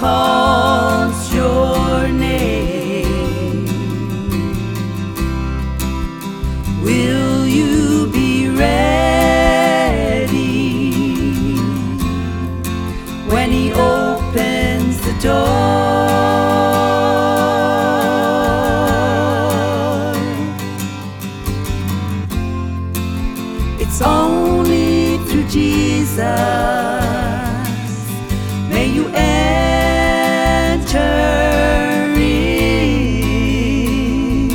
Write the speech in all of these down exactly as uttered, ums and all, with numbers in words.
calls your name, will you be ready when He opens the door? It's only through Jesus. May you enter in.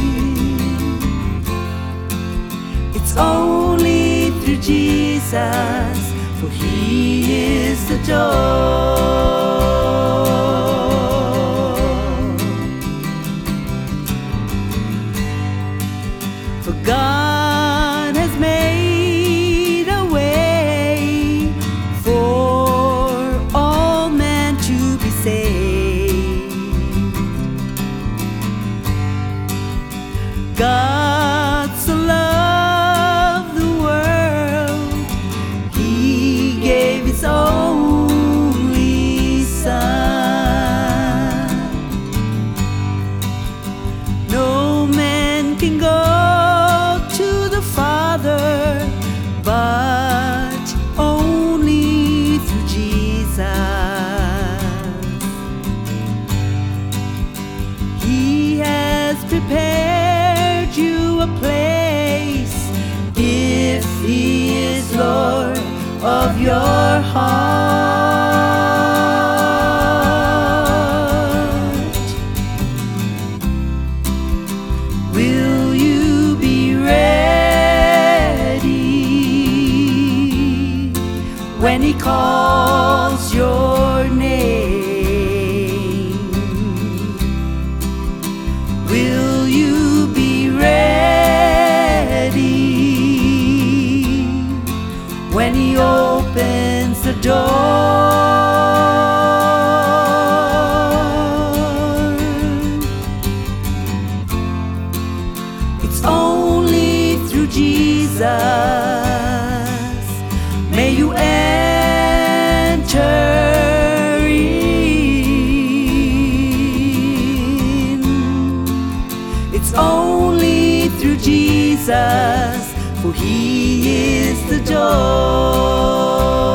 It's only through Jesus, for He is the door. For God has made a way for all men to be saved. God so loved the world, He gave His only Son. No man can go to the Father but only through Jesus. He has prepared you a place if He is Lord of your heart. Will you be ready when He calls your name? Will you be ready when He opens the door? It's only through Jesus. May you enter in. It's only through Jesus, for He is the door.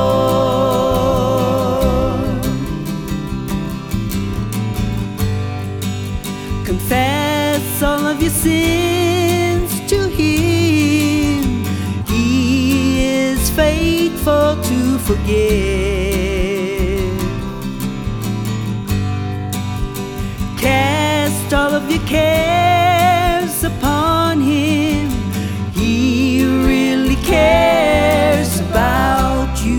Confess all of your sins to Him. He is faithful to forgive. Cast all of your cares upon Him. He really cares about you.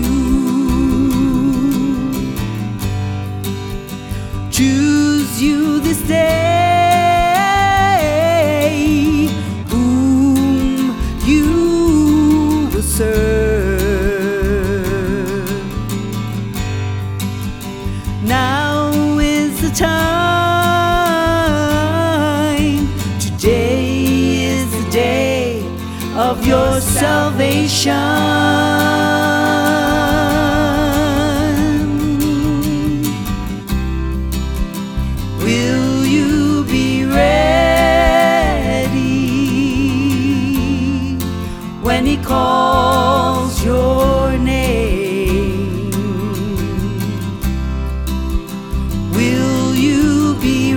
Choose you this day whom you will serve. Now is the time. Today is the day of your salvation. Will you be ready when He calls your name? Will you be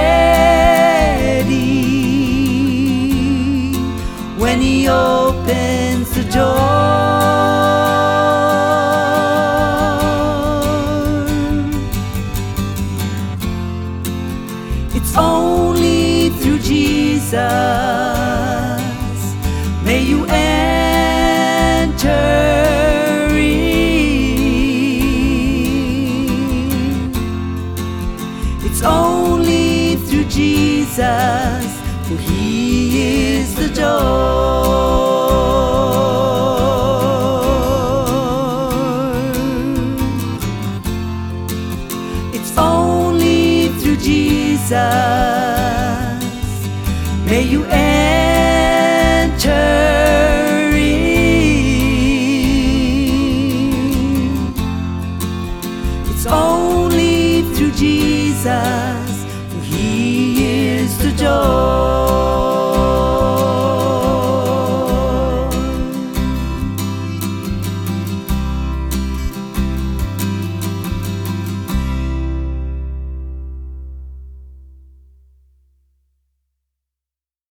ready when He opens the door? It's only through Jesus. May you enter in. It's only through Jesus, for He is the door. It's only through Jesus. May you enter in. It's only through Jesus. Jesus